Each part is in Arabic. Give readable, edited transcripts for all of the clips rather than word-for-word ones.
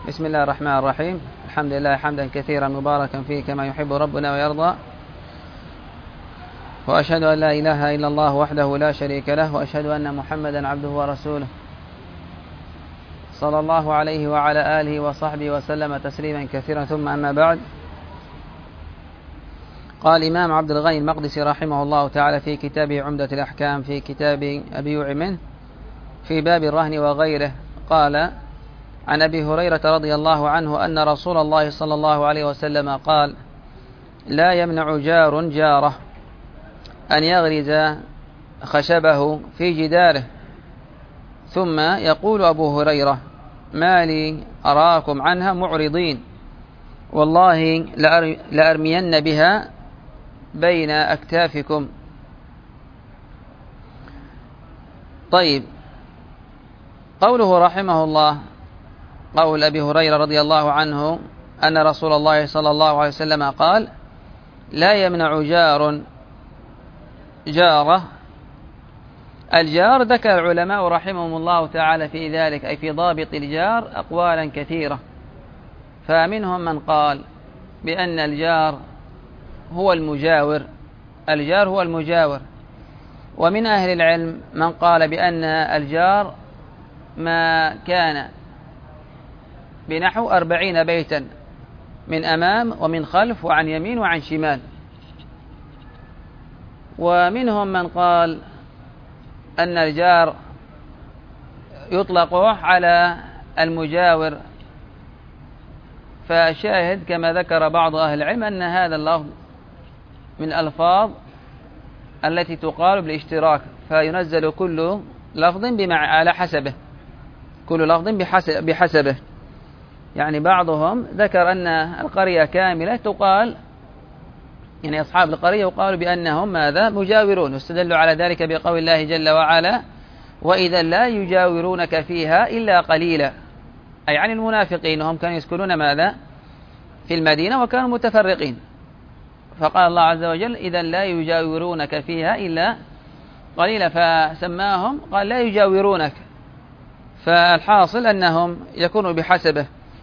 بسم الله الرحمن الرحيم. الحمد لله حمدا كثيرا مباركا فيه كما يحب ربنا ويرضى، وأشهد أن لا إله إلا الله وحده لا شريك له، وأشهد أن محمدا عبده ورسوله صلى الله عليه وعلى آله وصحبه وسلم تسليما كثيرا. ثم أما بعد، قال الإمام عبد الغني المقدسي رحمه الله تعالى في كتابه عمدة الأحكام في كتاب أبيع منه في باب الرهن وغيره، قال: عن أبي هريرة رضي الله عنه أن رسول الله صلى الله عليه وسلم قال: لا يمنع جار جاره أن يغرز خشبه في جداره. ثم يقول أبو هريرة: ما لي أراكم عنها معرضين، والله لأرمين بها بين أكتافكم. طيب، قوله رحمه الله، قول أبي هريرة رضي الله عنه أن رسول الله صلى الله عليه وسلم قال: لا يمنع جار جاره. الجار ذكر العلماء رحمهم الله تعالى في ذلك، أي في ضابط الجار، أقوالا كثيرة. فمنهم من قال بأن الجار هو المجاور، الجار هو المجاور. ومن أهل العلم من قال بأن الجار ما كان بنحو 40 بيتا من أمام ومن خلف وعن يمين وعن شمال. ومنهم من قال أن الجار يطلق على المجاور. فشاهد كما ذكر بعض أهل العلم أن هذا اللفظ من الألفاظ التي تقال بالاشتراك، فينزل كل لفظ على حسبه، كل لفظ بحسبه. يعني بعضهم ذكر أن القرية كاملة تقال، يعني أصحاب القرية يقال بأنهم ماذا؟ مجاورون، واستدلوا على ذلك بقول الله جل وعلا: وإذا لا يجاورونك فيها إلا قليلا، أي عن المنافقين، وهم كانوا يسكنون ماذا؟ في المدينة وكانوا متفرقين. فقال الله عز وجل: إذا لا يجاورونك فيها إلا قليلا، فسماهم قال لا يجاورونك. فالحاصل أنهم يكونوا بحسبه.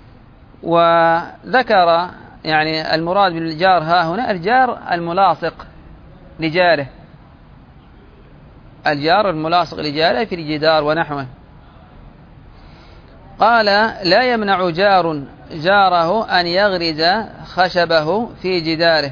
وذكر يعني المراد بالجار ها هنا الجار الملاصق لجاره، الجار الملاصق لجاره في الجدار ونحوه. قال: لا يمنع جار جاره أن يغرز خشبه في جداره.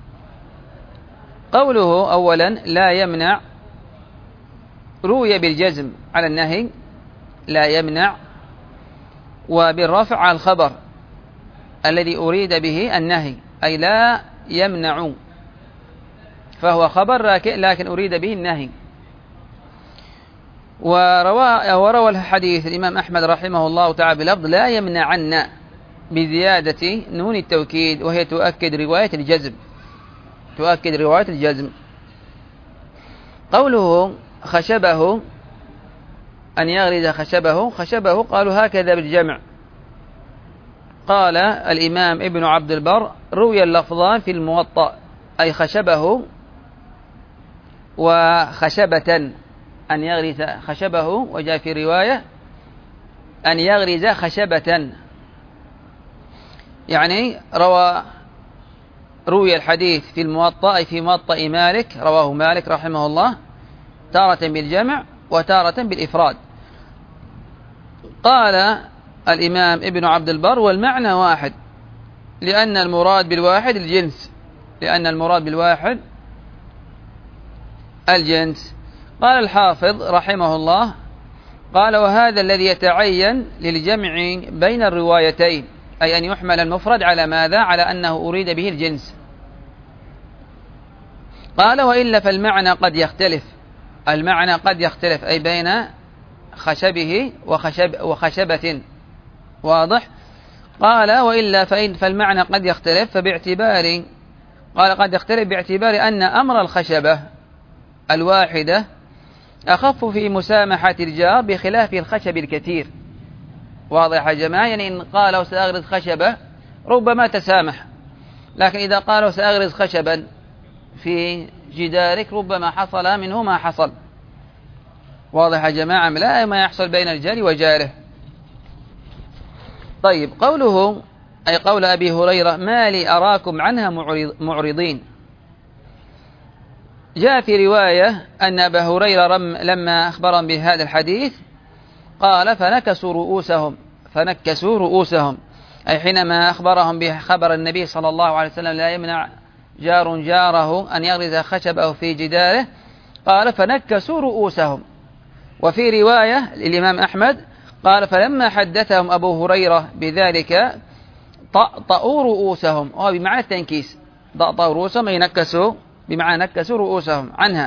قوله أولا لا يمنع روي بالجزم على النهي، لا يمنع، وبالرفع على الخبر الذي أريد به النهي، أي لا يمنع، فهو خبر لكن أريد به النهي. وروى الحديث الإمام أحمد رحمه الله تعالى بلفظ لا يمنعن بزيادة نون التوكيد، وهي تؤكد رواية الجزم، تؤكد رواية الجزم. قوله خشبه أن يغرز خشبه قالوا هكذا بالجمع. قال الإمام ابن عبد البر: روي اللفظان في الموطأ، أي خشبه وخشبة، أن يغرز خشبه، وجاء في رواية أن يغرز خشبة. يعني روي الحديث في الموطأ، أي في موطأ مالك، رواه مالك رحمه الله، تارة بالجمع وتارة بالإفراد. قال الإمام ابن عبد البر: والمعنى واحد، لأن المراد بالواحد الجنس، لأن المراد بالواحد الجنس. قال الحافظ رحمه الله: قال: وهذا الذي يتعين للجمع بين الروايتين، أي أن يحمل المفرد على ماذا؟ على أنه أريد به الجنس. قال: وإلا فالمعنى قد يختلف، المعنى قد يختلف، أي بين خشبه وخشبة، واضح؟ قال: وإلا فالمعنى قد يختلف، فباعتبار، قال قد يختلف باعتبار أن أمر الخشبة الواحدة أخف في مسامحة الجار بخلاف الخشب الكثير. واضح يا جماعة؟ يعني إن قالوا سأغرز خشبة ربما تسامح، لكن إذا قالوا سأغرز خشبا في جدارك ربما حصل منه ما حصل. واضح يا جماعة؟ لا ما يحصل بين الجار وجاره. طيب قوله أي قول أبي هريرة ما لي أراكم عنها معرضين، جاء في رواية أن أبا هريرة لما أخبرهم بهذا الحديث قال فنكسوا رؤوسهم، أي حينما أخبرهم بخبر النبي صلى الله عليه وسلم لا يمنع جار جاره أن يغرز خشبه في جداره، قال فنكسوا رؤوسهم. وفي رواية للإمام أحمد قال فلما حدثهم أبو هريرة بذلك طأطأوا رؤوسهم، وهو بمعنى التنكيس، طأطأوا رؤوسهم أي نكسوا، بمعنى نكسوا رؤوسهم عنها،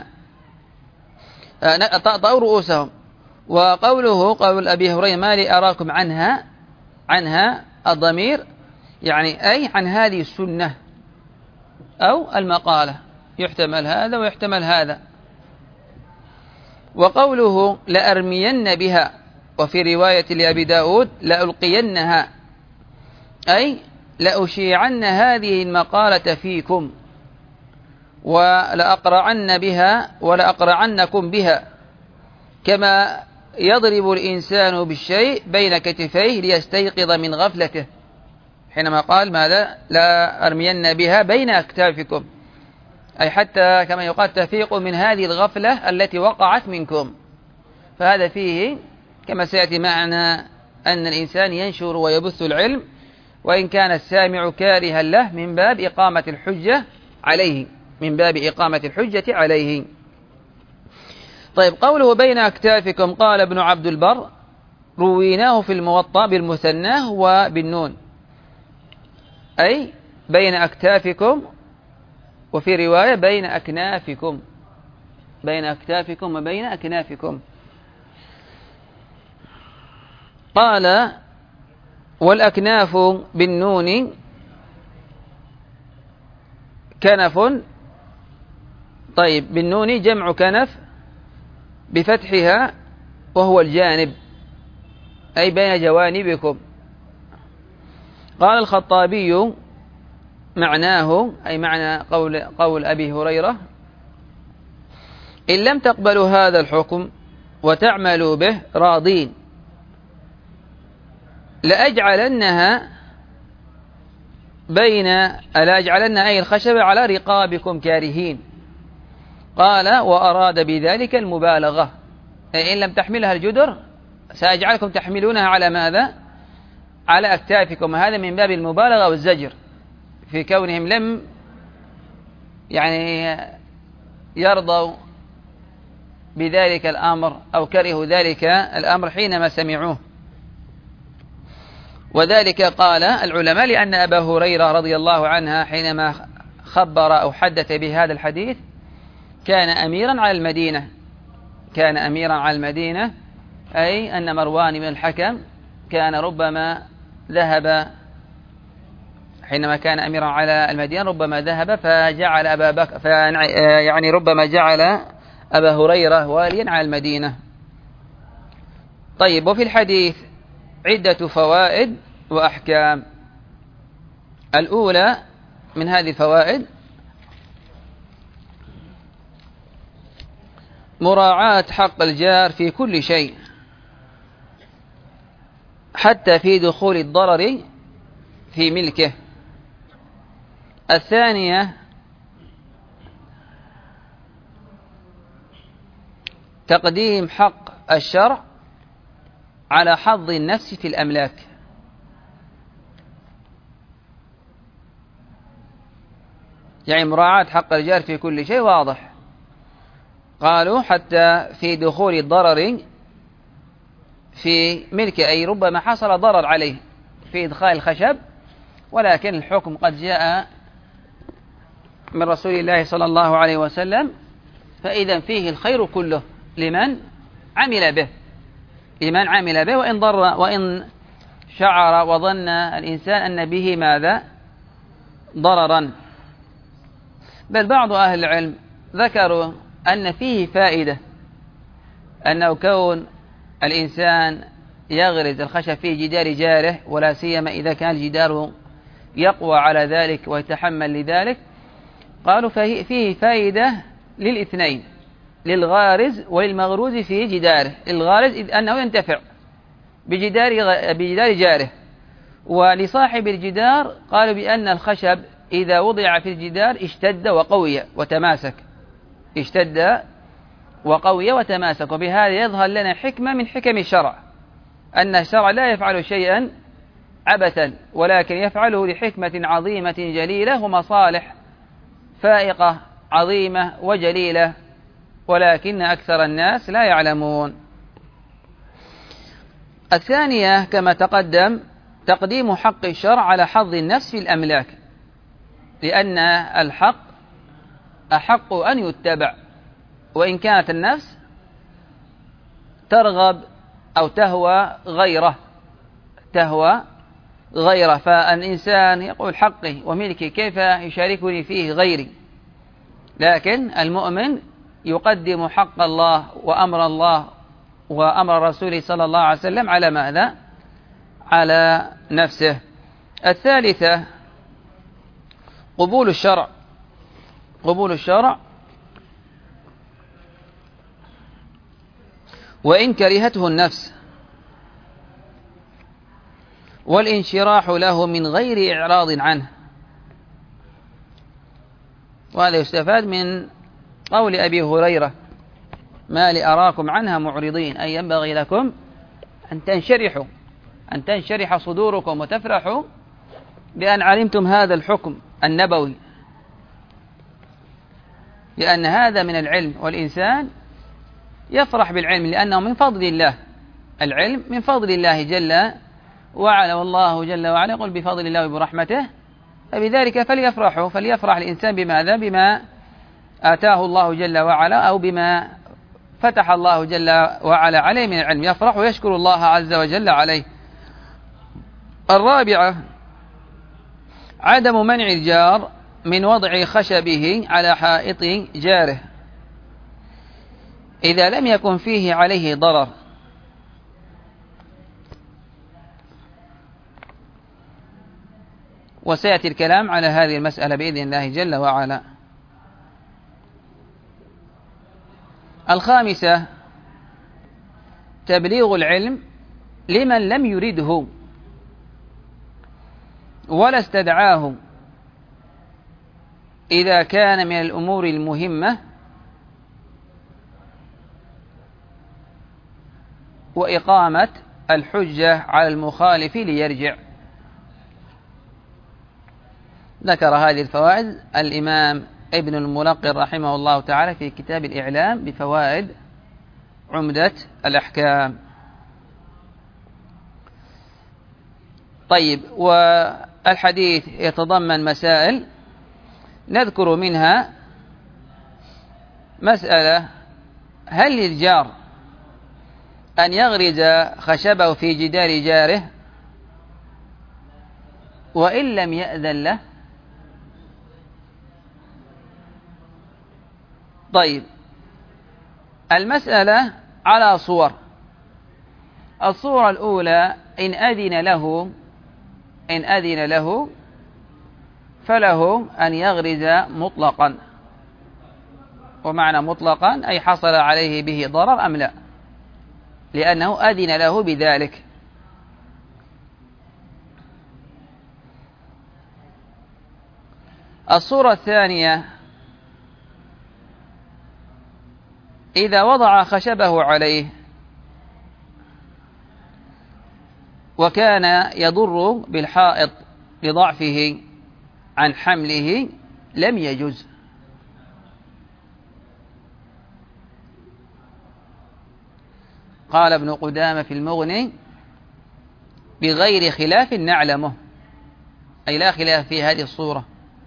طأطأوا رؤوسهم. وقوله قول أبي هريرة ما لي أراكم عنها الضمير يعني أي عن هذه السنة أو المقالة، يحتمل هذا ويحتمل هذا. وقوله لأرمين بها، وفي رواية لأبي داود لألقينها، أي لأشيعن هذه المقالة فيكم ولأقرعن بها ولأقرعنكم بها، كما يضرب الإنسان بالشيء بين كتفيه ليستيقظ من غفلته، حينما قال ماذا لا أرمين بها بين أكتافكم، أي حتى كما يقال تفيقوا من هذه الغفلة التي وقعت منكم. فهذا فيه كما سيأتي معنا أن الإنسان ينشر ويبث العلم وإن كان السامع كارها له من باب إقامة الحجة عليه، طيب قوله بين أكتافكم قال ابن عبد البر رويناه في الموطأ بالمثنى وبالنون، أي بين أكتافكم، وفي رواية بين أكنافكم وبين أكنافكم. قال والأكناف بالنون كنف، طيب بالنون جمع كنف بفتحها وهو الجانب، أي بين جوانبكم. قال الخطابي معناه أي معنى قول أبي هريرة إن لم تقبلوا هذا الحكم وتعملوا به راضين لأجعلنها أي الخشب على رقابكم كارهين. قال وأراد بذلك المبالغة، أي إن لم تحملها الجدر سأجعلكم تحملونها على ماذا؟ على أكتافكم. هذا من باب المبالغة والزجر في كونهم لم يرضوا بذلك الأمر أو كرهوا ذلك الأمر حينما سمعوه. وذلك قال العلماء لأن أبا هريرة رضي الله عنه حينما خبر أو حدث بهذا الحديث كان أميرا على المدينة، أي أن مروان بن الحكم كان ربما ذهب حينما كان أميرا على المدينة ربما ذهب فجعل ربما جعل أبا هريرة واليا على المدينة. طيب وفي الحديث عدة فوائد وأحكام. الأولى من هذه الفوائد مراعاة حق الجار في كل شيء حتى في دخول الضرر في ملكه. الثانية تقديم حق الشرع على حظ النفس في الأملاك. مراعاة حق الجار في كل شيء واضح، قالوا حتى في دخول الضرر في ملكه، أي ربما حصل ضرر عليه في إدخال الخشب، ولكن الحكم قد جاء من رسول الله صلى الله عليه وسلم، فإذا فيه الخير كله لمن عمل به وإن شعر وظن الإنسان أن به ماذا ضررا. بل بعض أهل العلم ذكروا أن فيه فائدة، أنه كون الإنسان يغرز الخشب في جدار جاره، ولا سيما إذا كان الجدار يقوى على ذلك ويتحمل لذلك، قالوا فيه فائدة للاثنين، للغارز وللمغروز في جداره. الغارز إذ أنه ينتفع بجدار جاره، ولصاحب الجدار قالوا بأن الخشب إذا وضع في الجدار اشتد وقوي وتماسك، اشتد وقوي وتماسك. وبهذا يظهر لنا حكمة من حكم الشرع، أن الشرع لا يفعل شيئا عبثا، ولكن يفعله لحكمة عظيمة جليلة ومصالح فائقة عظيمة وجليلة، ولكن أكثر الناس لا يعلمون. الثانية كما تقدم تقديم حق الشرع على حظ النفس في الأملاك، لأن الحق أحق أن يتبع، وإن كانت النفس ترغب أو تهوى غيره، فالإنسان يقول حقي وملكي كيف يشاركني فيه غيري، لكن المؤمن يقدم حق الله وأمر رسوله صلى الله عليه وسلم على ماذا؟ على نفسه. الثالثة قبول الشرع وإن كرهته النفس، والانشراح له من غير إعراض عنه. وهذا يستفاد من قول أبي هريرة: ما لأراكم عنها معرضين، أي ينبغي لكم أن تنشرح صدوركم وتفرحوا بأن علمتم هذا الحكم النبوي، لأن هذا من العلم، والإنسان يفرح بالعلم لأنه من فضل الله. العلم من فضل الله جل وعلا، والله جل وعلا يقول بفضل الله وبرحمته فبذلك فليفرح الإنسان بماذا؟ بما آتاه الله جل وعلا، أو بما فتح الله جل وعلا عليه من العلم، يفرح ويشكر الله عز وجل عليه. الرابعة عدم منع الجار من وضع خشبه على حائط جاره إذا لم يكن فيه عليه ضرر، وسيأتي الكلام على هذه المسألة بإذن الله جل وعلا. الخامسة تبليغ العلم لمن لم يرده ولا استدعاه إذا كان من الأمور المهمة، وإقامة الحجة على المخالف ليرجع. ذكر هذه الفوائد الإمام ابن الملقن رحمه الله تعالى في كتاب الإعلام بفوائد عمدة الأحكام. طيب، والحديث يتضمن مسائل، نذكر منها مسألة: هل للجار أن يغرز خشبه في جدار جاره وإن لم يأذن له؟ طيب، المسألة على صور. الصورة الأولى: إن أذن له فله أن يغرز مطلقا، ومعنى مطلقا أي حصل عليه به ضرر أم لا، لأنه أذن له بذلك. الصورة الثانية: إذا وضع خشبه عليه وكان يضر بالحائط لضعفه عن حمله لم يجز. قال ابن قدامة في المغني: بغير خلاف نعلمه، أي لا خلاف في هذه الصورة.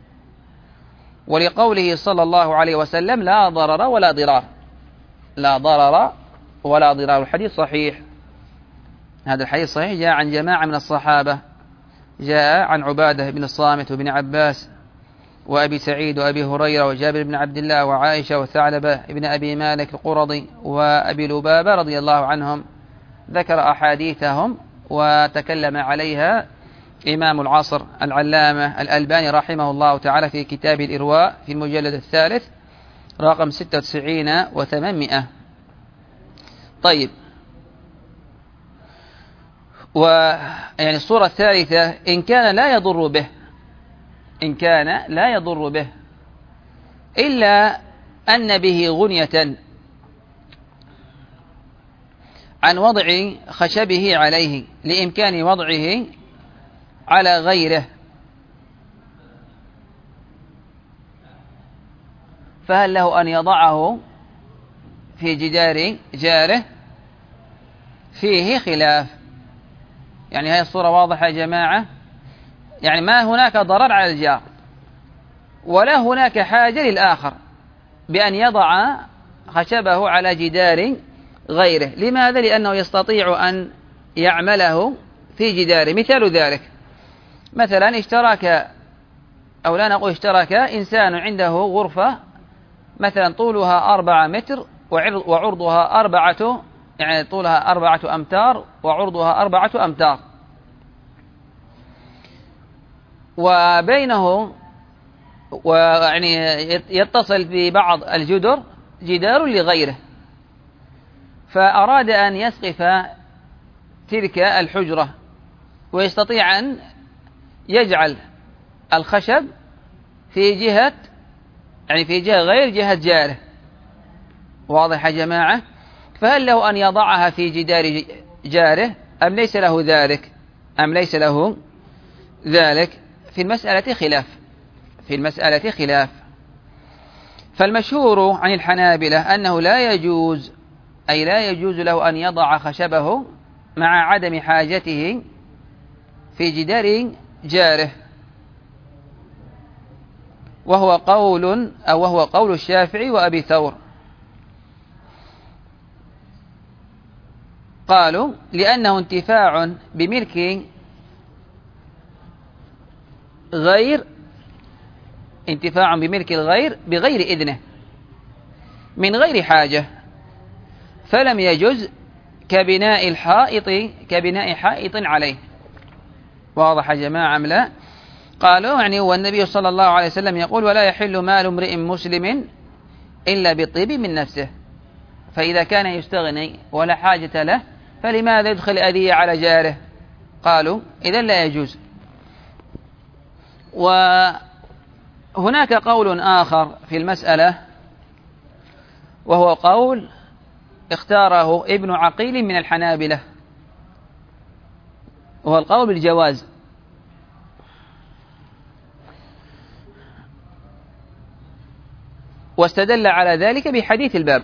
ولقوله صلى الله عليه وسلم: لا ضرر ولا ضرار، لا ضرر ولا ضرار. الحديث صحيح، هذا الحديث صحيح، جاء عن جماعة من الصحابة، جاء عن عبادة بن الصامت وابن عباس وأبي سعيد وأبي هريرة وجابر بن عبد الله وعائشة وثعلبة ابن أبي مالك القرظي وأبي لبابة رضي الله عنهم. ذكر أحاديثهم وتكلم عليها إمام العصر العلامة الألباني رحمه الله تعالى في كتاب الإرواء في المجلد الثالث رقم 96 و800. طيب، ويعني الصورة الثالثة إن كان لا يضر به إلا أن به غنية عن وضع خشبه عليه لإمكان وضعه على غيره، فهل له أن يضعه في جدار جاره؟ فيه خلاف. يعني هذه الصورة واضحة يا جماعة، يعني ما هناك ضرر على الجار ولا هناك حاجة للآخر بأن يضع خشبه على جدار غيره. لماذا؟ لأنه يستطيع أن يعمله في جداره. مثال ذلك مثلا اشترك، أو لا نقول اشترك، إنسان عنده غرفة مثلا طولها 4 متر وعرضها 4، يعني طولها 4 أمتار وعرضها 4 أمتار، وبينه ويعني يتصل ببعض الجدر جدار لغيره، فأراد أن يسقف تلك الحجرة ويستطيع أن يجعل الخشب في جهة، يعني في جهة غير جهة جاره. واضح يا جماعة؟ فهل له أن يضعها في جدار جاره أم ليس له ذلك؟ في المسألة خلاف. فالمشهور عن الحنابلة أنه لا يجوز له أن يضع خشبه مع عدم حاجته في جدار جاره، وهو قول الشافعي وأبي ثور. قالوا لأنه انتفاع بملك الغير بغير إذنه من غير حاجة، فلم يجز كبناء حائط عليه. واضح يا جماعة أم لا؟ قالوا يعني والنبي صلى الله عليه وسلم يقول ولا يحل مال امرئ مسلم إلا بالطيب من نفسه، فإذا كان يستغني ولا حاجة له فلماذا يدخل أذية على جاره؟ قالوا إذن لا يجوز. وهناك قول آخر في المسألة، وهو قول اختاره ابن عقيل من الحنابلة، وهو القول بالجواز. واستدل على ذلك بحديث الباب: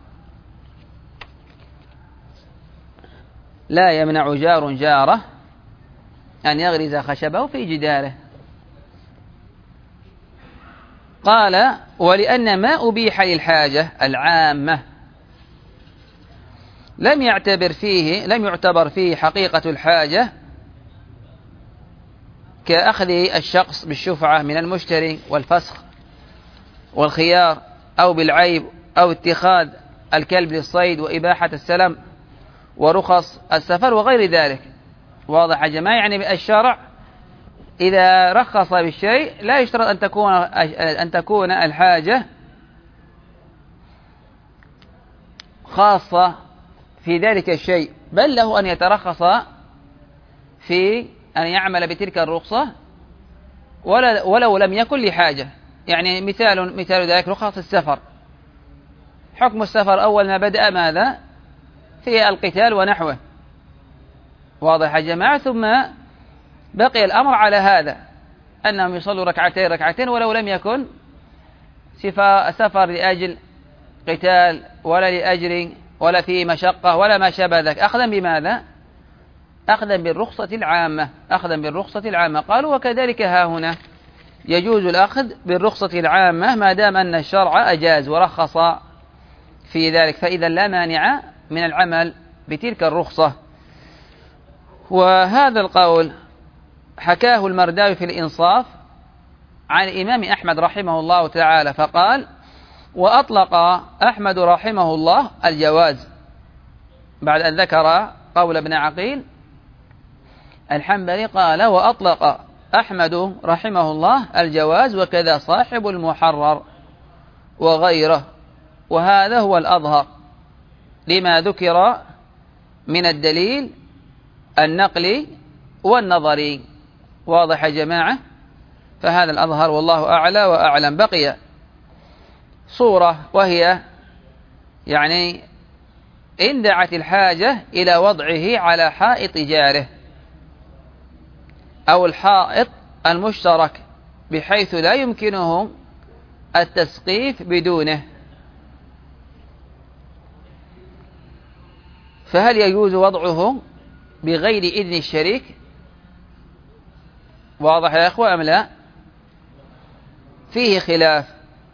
لا يمنع جار جاره أن يغرز خشبه في جداره. قال ولأن ما أبيح للحاجة العامة لم يعتبر فيه حقيقة الحاجة كأخذ الشخص بالشفعة من المشتري والفسخ والخيار أو بالعيب أو اتخاذ الكلب للصيد وإباحة السلم ورخص السفر وغير ذلك. واضح يا جماعة؟ يعني الشرع إذا رخص بالشيء لا يشترط أن تكون الحاجة خاصة في ذلك الشيء، بل له أن يترخص في أن يعمل بتلك الرخصة ولو لم يكن لحاجة. يعني مثال ذلك رخص السفر. حكم السفر أول ما بدأ ماذا؟ في القتال ونحوه. واضح يا جماعة؟ ثم بقي الأمر على هذا أنهم يصلوا ركعتين ولو لم يكن سفر لأجل قتال ولا لأجل ولا في مشقة ولا ما شابه ذلك. أخذا بماذا؟ أخذا بالرخصة العامة. قالوا وكذلك ها هنا يجوز الأخذ بالرخصة العامة ما دام أن الشرع أجاز ورخص في ذلك، فإذا لا مانع من العمل بتلك الرخصة. وهذا القول حكاه المرداوي في الإنصاف عن الإمام أحمد رحمه الله تعالى، فقال وأطلق أحمد رحمه الله الجواز، بعد أن ذكر قول ابن عقيل الحنبلي قال وأطلق أحمد رحمه الله الجواز وكذا صاحب المحرر وغيره، وهذا هو الأظهر لما ذكر من الدليل النقلي والنظري. واضح يا جماعة؟ فهذا الأظهر والله أعلى وأعلم. بقي صورة، وهي يعني إن دعت الحاجة إلى وضعه على حائط جاره أو الحائط المشترك بحيث لا يمكنه التسقيف بدونه، فهل يجوز وضعه بغير إذن الشريك؟ واضح يا أخوة أم لا؟ فيه خلاف.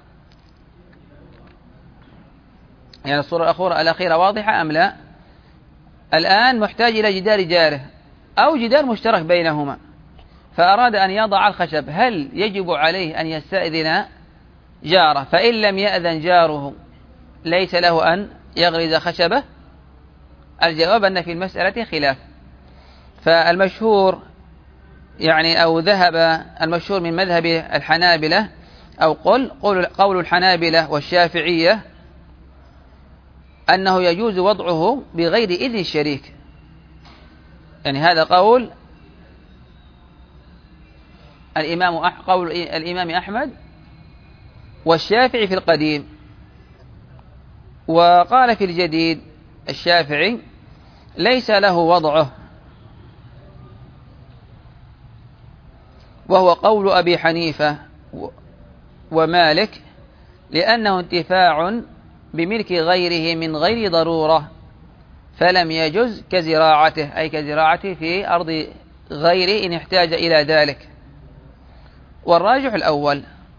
يعني الصورة الأخيرة واضحة أم لا؟ الآن محتاج إلى جدار جاره أو جدار مشترك بينهما، فأراد أن يضع الخشب، هل يجب عليه أن يستأذن جاره؟ فإن لم يأذن جاره ليس له أن يغرز خشبه؟ الجواب أن في المسألة خلاف. فالمشهور يعني أو ذهب المشهور من مذهب الحنابلة أو قول الحنابلة والشافعية أنه يجوز وضعه بغير إذن الشريك. يعني هذا قول الإمام أحمد والشافعي في القديم. وقال في الجديد الشافعي ليس له وضعه، وهو قول أبي حنيفة ومالك، لأنه انتفاع بملك غيره من غير ضرورة، فلم يجز كزراعته، أي كزراعته في أرض غيره إن احتاج إلى ذلك. والراجح الأول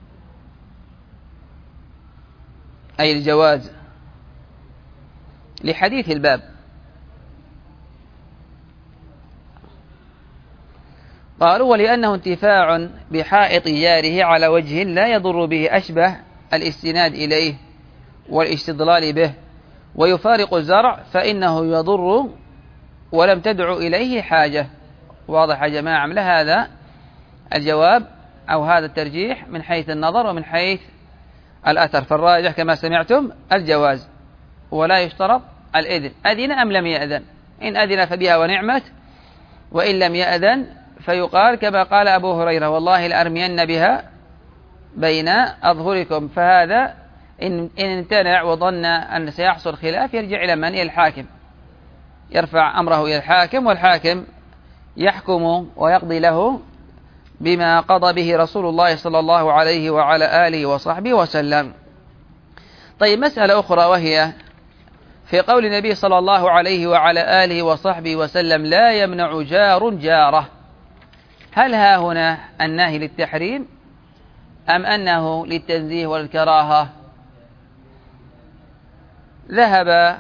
أي الجواز لحديث الباب. قالوا ولأنه انتفاع بحائط جاره على وجه لا يضر به أشبه الاستناد إليه والاستضلال به، ويفارق الزرع فإنه يضر ولم تدع إليه حاجة. واضح يا جماعة؟ هذا الجواب أو هذا الترجيح من حيث النظر ومن حيث الأثر. فالراجح كما سمعتم الجواز، ولا يشترط الإذن. أذن أم لم يأذن؟ إن أذن فبها ونعمت، وإن لم يأذن فيقال كما قال أبو هريرة والله لأرمين بها بين أظهركم. فهذا إن امتنع وظن أن سيحصل خلاف يرجع إلى من؟ إلى الحاكم، يرفع أمره إلى الحاكم، والحاكم يحكم ويقضي له بما قضى به رسول الله صلى الله عليه وعلى آله وصحبه وسلم. طيب مسألة أخرى، وهي في قول النبي صلى الله عليه وعلى آله وصحبه وسلم لا يمنع جار جاره، هل ها هنا النهي للتحريم أم أنه للتنزيه والكراهة؟ ذهب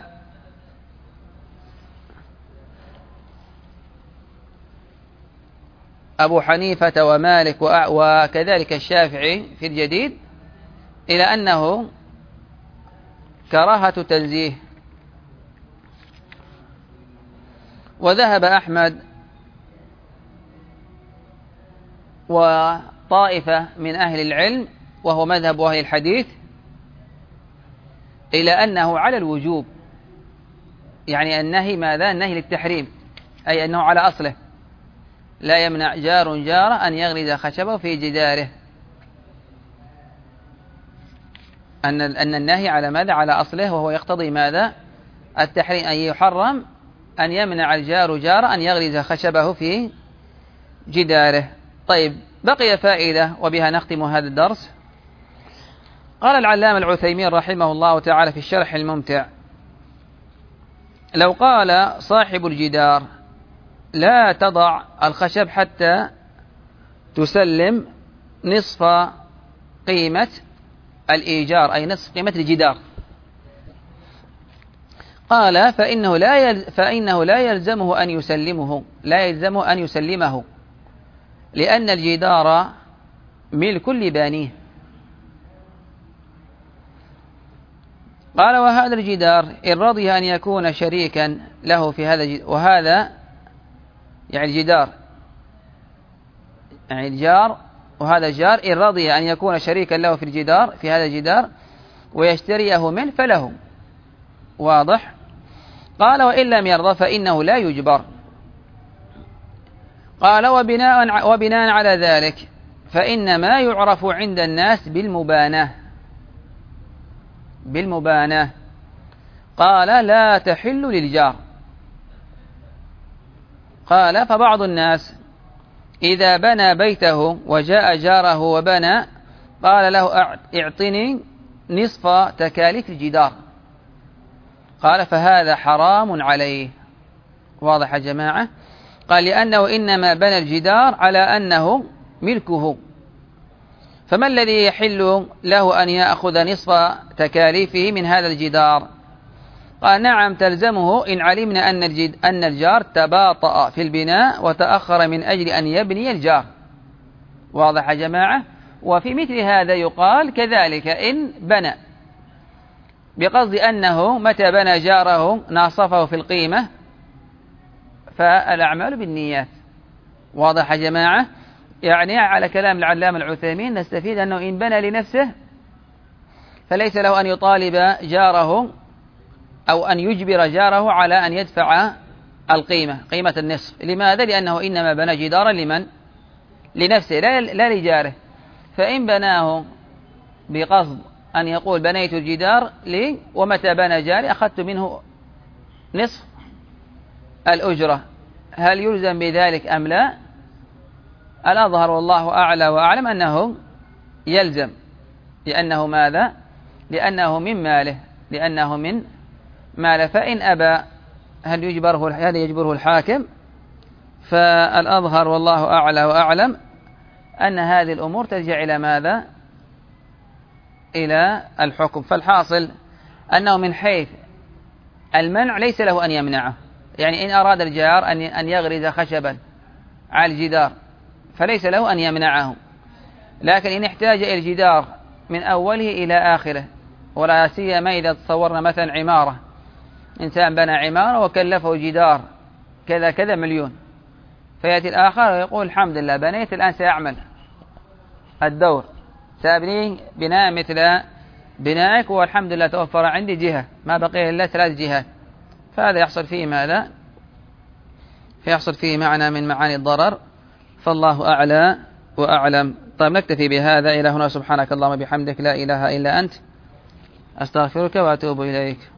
أبو حنيفة ومالك وكذلك الشافعي في الجديد إلى أنه كراهة تنزيه، وذهب أحمد وطائفة من أهل العلم وهو مذهب أهل الحديث إلى أنه على الوجوب. يعني النهي ماذا؟ النهي للتحريم، أي أنه على أصله لا يمنع جار جاره أن يغرز خشبه في جداره، أن النهي على ماذا؟ على أصله، وهو يقتضي ماذا؟ التحريم، أن يحرم أن يمنع الجار جار أن يغرز خشبه في جداره. طيب بقي فائدة وبها نختم هذا الدرس. قال العلامة العثيمين رحمه الله تعالى في الشرح الممتع: لو قال صاحب الجدار لا تضع الخشب حتى تسلم نصف قيمة الإيجار، أي نصف قيمة الجدار، قال فإنه لا يلزمه أن يسلمه، لأن الجدار ملك لبانيه. قال وهذا الجدار إن رضي أن يكون شريكا له في هذا، وهذا يعني الجدار يعني الجار، وهذا الجار إن رضي أن يكون شريكا له في الجدار في هذا الجدار ويشتريه منه فله. واضح؟ قال وإن لم يرضى فإنه لا يجبر، قال وبناء على ذلك فإنما يعرف عند الناس بالمباناة. قال لا تحل للجار. قال فبعض الناس إذا بنى بيته وجاء جاره وبنى قال له اعطني نصف تكاليف الجدار. قال فهذا حرام عليه. واضح يا جماعة؟ قال لأنه إنما بنى الجدار على أنه ملكه، فما الذي يحل له أن يأخذ نصف تكاليفه من هذا الجدار؟ قال نعم تلزمه إن علمنا أن الجار تباطأ في البناء وتأخر من أجل أن يبني الجار. واضح يا جماعة؟ وفي مثل هذا يقال كذلك إن بنى بقصد أنه متى بنى جاره ناصفه في القيمة فالأعمال بالنيات. واضح يا جماعة؟ يعني على كلام العلامة العثيمين نستفيد أنه إن بنى لنفسه فليس له أن يطالب جاره أو أن يجبر جاره على أن يدفع قيمة النصف. لماذا؟ لأنه إنما بنى جدارا لمن؟ لنفسه لا لجاره. فإن بناه بقصد أن يقول بنيت الجدار لي ومتى بنى جاري أخذت منه نصف الأجرة، هل يلزم بذلك أم لا؟ الأظهر والله أعلى وأعلم أنه يلزم. لأنه ماذا؟ لأنه من ماله. فإن أبى هل يجبره الحاكم؟ فالأظهر والله أعلى وأعلم أن هذه الأمور ترجع إلى ماذا؟ إلى الحكم. فالحاصل أنه من حيث المنع ليس له أن يمنعه. يعني إن أراد الجار أن يغرز خشبا على الجدار فليس له أن يمنعه، لكن إن احتاج إلى الجدار من أوله إلى آخره، ولا سيما إذا تصورنا مثلا عمارة، إنسان بنى عمارة وكلفه جدار كذا مليون، فيأتي الآخر ويقول الحمد لله بنيت الآن سأعمل الدور، سأبني بناء مثل بنائك والحمد لله توفر عندي جهة، ما بقي إلا 3 جهات. فهذا يحصل فيه ماذا؟ فيحصل فيه معنى من معاني الضرر. فالله أعلى وأعلم. طيب نكتفي بهذا. إلى هنا. سبحانك اللهم بحمدك لا إله إلا أنت أستغفرك وأتوب إليك.